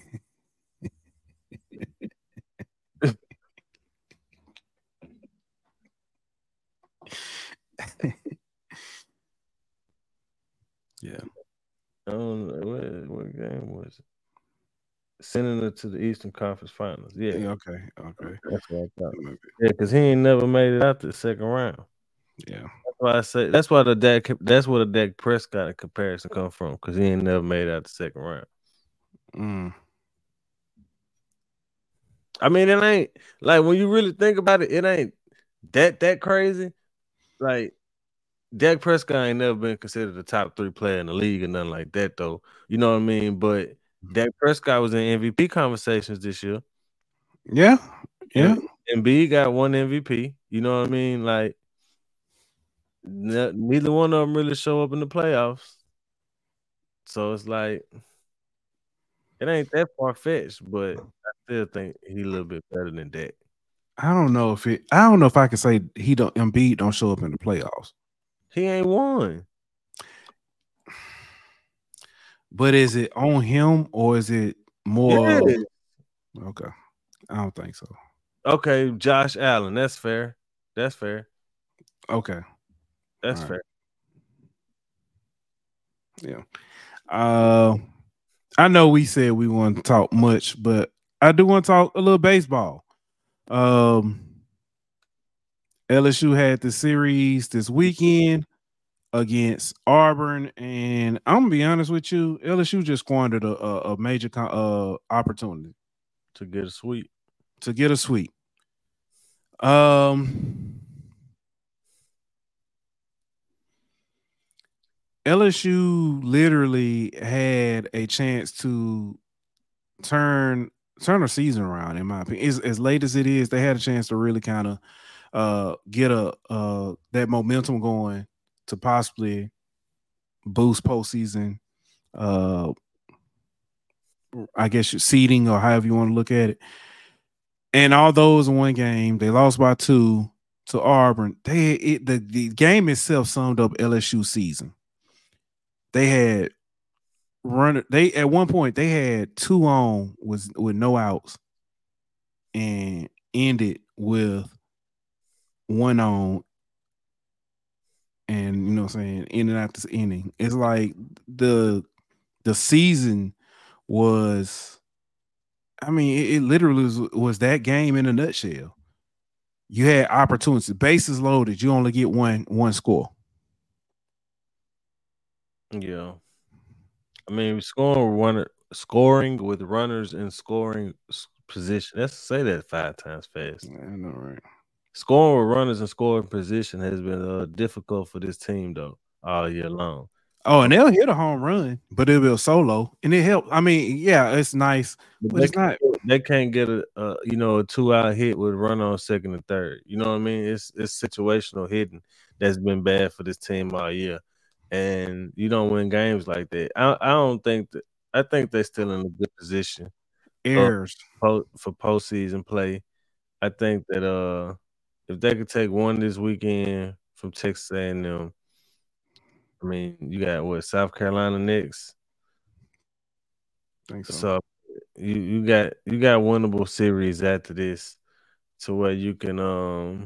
Speaker 2: Yeah.
Speaker 3: I don't know what game was it? Sending it to the Eastern Conference Finals. Yeah.
Speaker 2: Okay.
Speaker 3: That's what I thought. Yeah, because he ain't never made it out the second round.
Speaker 2: Yeah.
Speaker 3: why I say that's where the Dak Prescott comparison come from, because he ain't never made it out the second round. I mean, it ain't like, when you really think about it, it ain't that crazy. Like, Dak Prescott ain't never been considered a top 3 player in the league or nothing like that, though. You know what I mean? But Dak Prescott was in MVP conversations this year.
Speaker 2: Yeah.
Speaker 3: Embiid got 1 MVP. You know what I mean? Like, neither one of them really show up in the playoffs. So it's like, it ain't that far fetched, but I still think he a little bit better than Dak.
Speaker 2: I don't know if I can say Embiid don't show up in the playoffs.
Speaker 3: He ain't won.
Speaker 2: But is it on him or is it more?
Speaker 3: Yeah.
Speaker 2: Okay. I don't think so.
Speaker 3: Okay, Josh Allen. That's fair.
Speaker 2: Okay.
Speaker 3: That's
Speaker 2: All
Speaker 3: fair.
Speaker 2: Yeah. I know we said we want to talk much, but I do want to talk a little baseball. LSU had the series this weekend against Auburn, and I'm gonna be honest with you, LSU just squandered a major opportunity
Speaker 3: to get a sweep.
Speaker 2: LSU literally had a chance to turn a season around, in my opinion. As late as it is, they had a chance to really kind of get that momentum going to possibly boost postseason. I guess your seeding, or however you want to look at it. And although it was one game, they lost by 2 to Auburn. The game itself summed up LSU season. They had at one point they had 2 on with no outs and ended with 1 on, and you know what I'm saying, ended out this inning. It's like the season was, I mean, it literally was that game in a nutshell. You had opportunities, bases loaded, you only get one score.
Speaker 3: Yeah. I mean, scoring with runners in scoring position. Let's say that 5 times fast.
Speaker 2: I know, right?
Speaker 3: Scoring with runners in scoring position has been difficult for this team, though, all year long.
Speaker 2: Oh, and they'll hit a home run, but it'll be a solo, and it helps. I mean, yeah, it's nice, but it's not.
Speaker 3: They can't get a 2-out hit with a runner on second and third. You know what I mean? It's situational hitting that's been bad for this team all year, and you don't win games like that. I don't think that. I think they're still in a good position.
Speaker 2: Errors
Speaker 3: for postseason play. I think that if they could take one this weekend from Texas A&M, I mean, you got South Carolina next.
Speaker 2: I think
Speaker 3: so you got winnable series after this, to where you can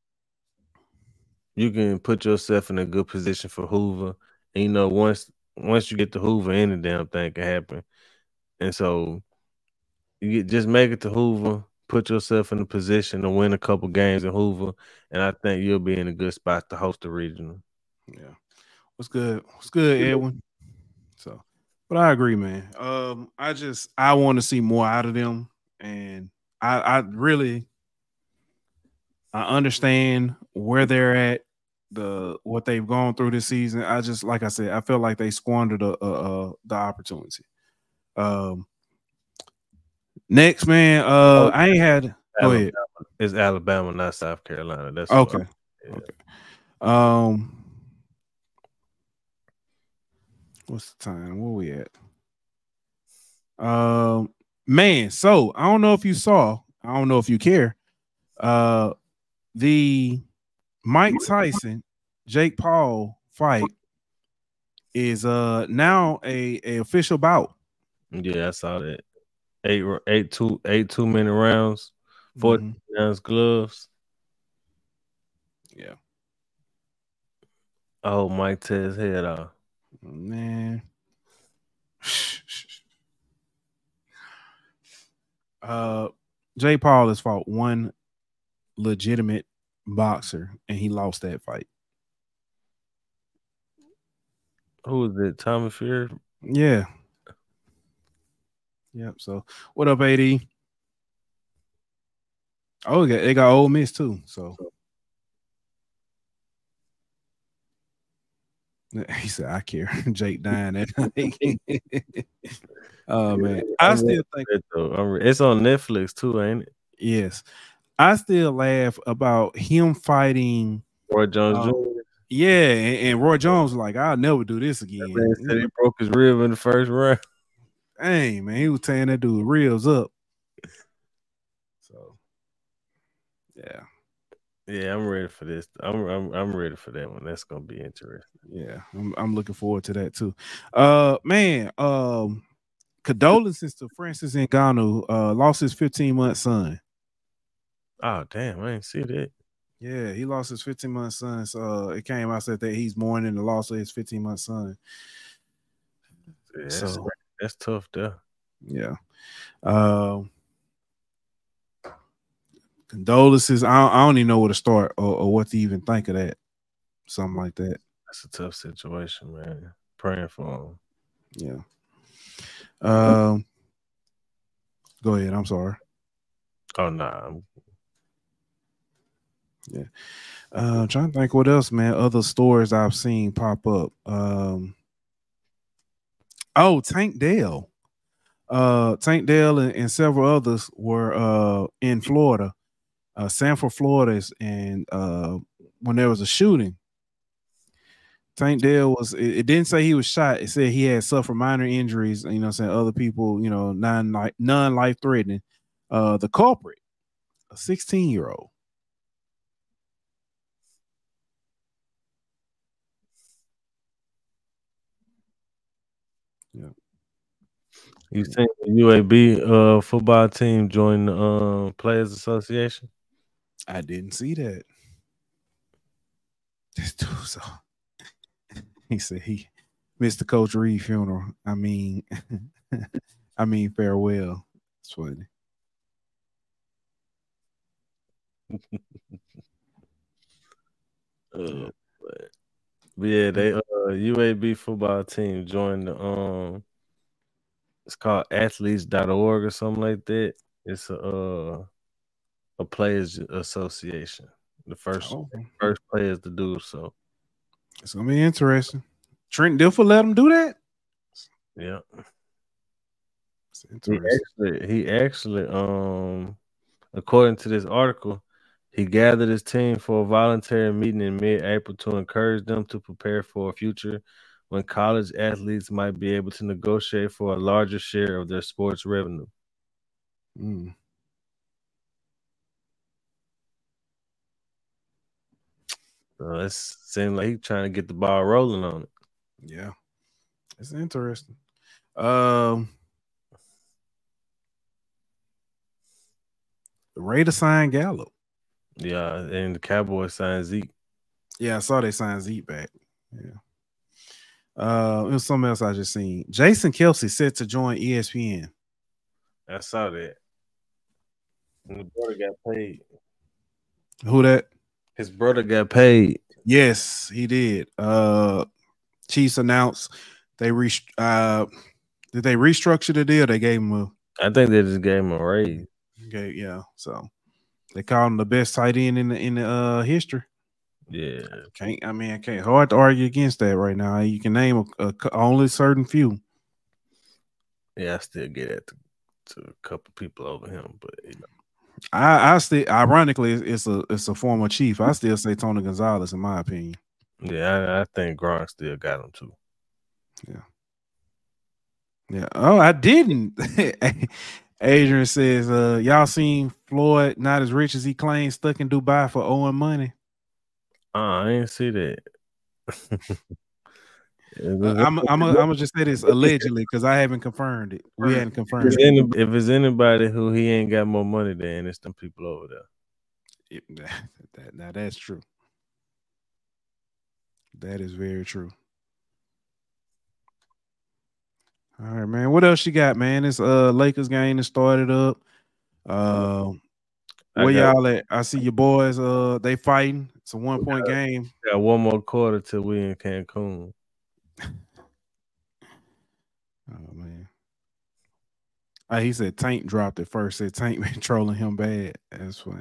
Speaker 3: put yourself in a good position for Hoover. And you know, once you get to Hoover, any damn thing can happen. And so you just make it to Hoover, put yourself in a position to win a couple games in Hoover, and I think you'll be in a good spot to host the regional.
Speaker 2: Yeah. What's good, Edwin? So, but I agree, man. I want to see more out of them, and I really understand where they're at, what they've gone through this season. I just, like I said, I feel like they squandered the opportunity. Next, man, I ain't had. Go ahead.
Speaker 3: It's Alabama, not South Carolina. That's
Speaker 2: okay. Okay. What's the time? Where we at? Man, so I don't know if you saw. I don't know if you care. The Mike Tyson, Jake Paul fight is now a official bout.
Speaker 3: Yeah, I saw that. 8 2-minute rounds, 14 ounce gloves.
Speaker 2: Yeah.
Speaker 3: Oh, Mike tear his head off.
Speaker 2: Man. Jake Paul has fought one legitimate boxer, and he lost that fight.
Speaker 3: Who is it? Tommy Fury?
Speaker 2: Yeah. Yep. So what up, AD? Oh, they got Ole Miss too. So he said, "I care." Jake dying that night. Oh man, I still think
Speaker 3: it's on Netflix too, ain't it?
Speaker 2: Yes, I still laugh about him fighting
Speaker 3: Roy Jones Jr.
Speaker 2: Yeah, and Roy Jones was like, "I'll never do this again."
Speaker 3: That man said he broke his rib in the first round.
Speaker 2: Hey man, he was tearing that dude ribs up. So, yeah.
Speaker 3: Yeah, I'm ready for this. I'm ready for that one. That's gonna be interesting.
Speaker 2: Yeah, I'm looking forward to that too. Man, condolences to Francis Ngannou, lost his 15-month son.
Speaker 3: Oh damn, I didn't see that.
Speaker 2: Yeah, he lost his 15-month son. So it came out said that he's mourning the loss of his 15-month son.
Speaker 3: Yeah, so that's tough there.
Speaker 2: Yeah. Condolences. I don't even know where to start or what to even think of that. Something like that.
Speaker 3: That's a tough situation, man. Praying for him.
Speaker 2: Yeah. Go ahead. I'm sorry.
Speaker 3: Oh nah.
Speaker 2: Yeah. I'm trying to think what else, man. Other stories I've seen pop up. Tank Dell. Tank Dell and several others were in Florida, Sanford, Florida, and when there was a shooting, Tank Dell it didn't say he was shot. It said he had suffered minor injuries. You know, saying other people, you know, non-life threatening. The culprit, a 16-year-old. Yeah.
Speaker 3: You seen the UAB football team join the Players Association?
Speaker 2: I didn't see that. This dude, so he said he missed the Coach Reed funeral. I mean, farewell. It's funny.
Speaker 3: But yeah, they UAB football team joined the it's called athletes.org or something like that. It's a players association. The first players to do so.
Speaker 2: It's gonna be interesting. Trent Dilfer let him do that.
Speaker 3: Yeah.
Speaker 2: It's interesting.
Speaker 3: He actually according to this article, he gathered his team for a voluntary meeting in mid-April to encourage them to prepare for a future when college athletes might be able to negotiate for a larger share of their sports revenue. So it seems like he's trying to get the ball rolling on it.
Speaker 2: Yeah, it's interesting. The Raiders signed Gallup.
Speaker 3: Yeah, and the Cowboys signed Zeke.
Speaker 2: Yeah, I saw they signed Zeke back. Yeah. It was something else I just seen. Jason Kelce set to join ESPN.
Speaker 3: I saw that. And his brother got paid.
Speaker 2: Who that?
Speaker 3: His brother got paid.
Speaker 2: Yes, he did. Chiefs announced they did they restructure the deal? They gave him
Speaker 3: I think they just gave him a raise.
Speaker 2: Okay, yeah. So they called him the best tight end in the history.
Speaker 3: Yeah,
Speaker 2: I can't hard to argue against that right now. You can name only certain few.
Speaker 3: Yeah, I still get it to a couple people over him, but you know.
Speaker 2: I still, ironically, it's a former Chief. I still say Tony Gonzalez, in my opinion.
Speaker 3: Yeah, I think Gronk still got him too.
Speaker 2: Yeah. Yeah. Oh, I didn't. Adrian says, y'all seen Floyd not as rich as he claims, stuck in Dubai for owing money?
Speaker 3: I didn't see that.
Speaker 2: I'm gonna just say this allegedly because I haven't confirmed it. We hadn't confirmed
Speaker 3: it. If it's anybody who he ain't got more money than, it's them people over there.
Speaker 2: Now that's true. That is very true. All right, man. What else you got, man? This Lakers game that started up. Where y'all at? I see your boys. They fighting. It's a 1-point game.
Speaker 3: Got one more quarter till we in Cancun.
Speaker 2: He said Tank dropped it first. Said Tank been trolling him bad. That's funny.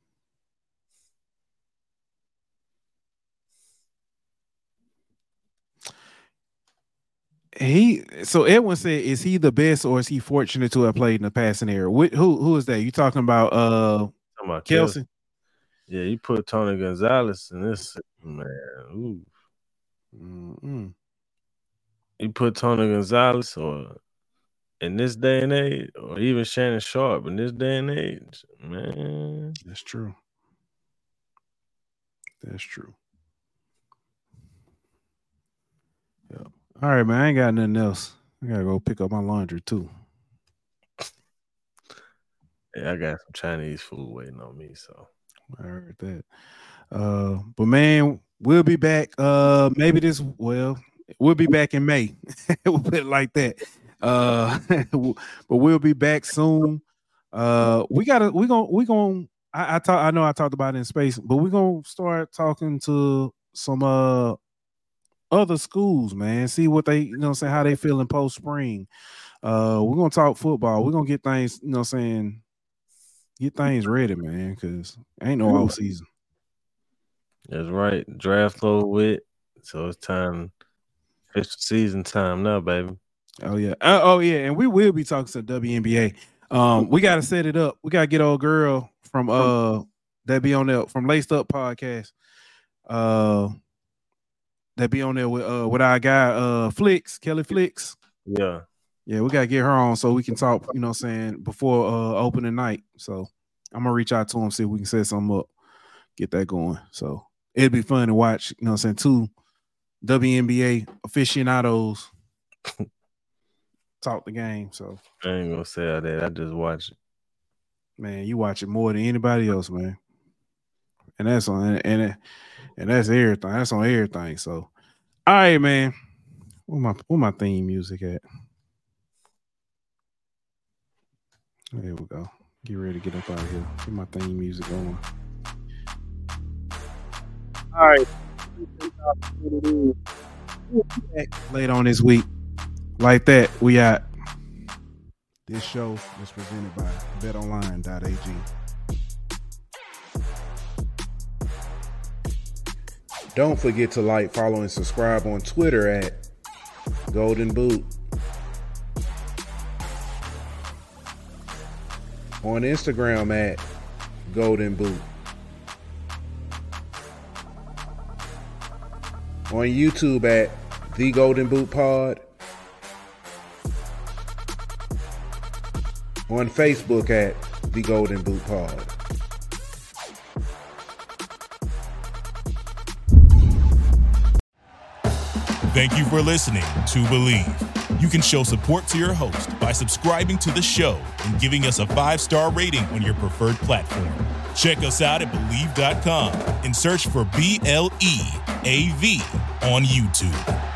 Speaker 2: So Edwin said, is he the best or is he fortunate to have played in the passing era? Who is that? You talking about Kelce?
Speaker 3: Yeah, you put Tony Gonzalez in this, man. Ooh.
Speaker 2: Mm-hmm.
Speaker 3: You put Tony Gonzalez or in this day and age, or even Shannon Sharp in this day and age, man.
Speaker 2: That's true. That's true. Yeah. All right, man. I ain't got nothing else. I gotta go pick up my laundry too.
Speaker 3: Yeah, I got some Chinese food waiting on me, so
Speaker 2: I heard that. But man, we'll be back. We'll be back in May. We'll put it like that. But we'll be back soon. I know I talked about it in space, but we're gonna start talking to some other schools, man. See what they, how they feeling post spring. We're gonna talk football. We're gonna get things, get things ready, man, because ain't no off season.
Speaker 3: That's right. Draft over with, so it's time. It's season time now, baby.
Speaker 2: Oh yeah. And we will be talking to WNBA. We gotta set it up. We gotta get old girl from that be on there from Laced Up Podcast. That be on there with our guy Kelly Flicks.
Speaker 3: Yeah.
Speaker 2: Yeah, we gotta get her on so we can talk, before opening night. So I'm gonna reach out to him, see if we can set something up, get that going. So it'd be fun to watch, two WNBA aficionados talk the game. So
Speaker 3: I ain't gonna say all that. I just watch it.
Speaker 2: Man, you watch it more than anybody else, man. And that's on and that's everything. That's on everything. So all right, man. Where my theme music at? There we go. Get ready to get up out of here. Get my theme music going. All right. Late on this week. Like that, we out. This show is presented by betonline.ag.
Speaker 1: Don't forget to like, follow, and subscribe on Twitter at Golden Boot. On Instagram at Golden Boot. On YouTube at The Golden Boot Pod. On Facebook at The Golden Boot Pod.
Speaker 5: Thank you for listening to Believe. You can show support to your host by subscribing to the show and giving us a 5-star rating on your preferred platform. Check us out at Believe.com and search for BLEAV on YouTube.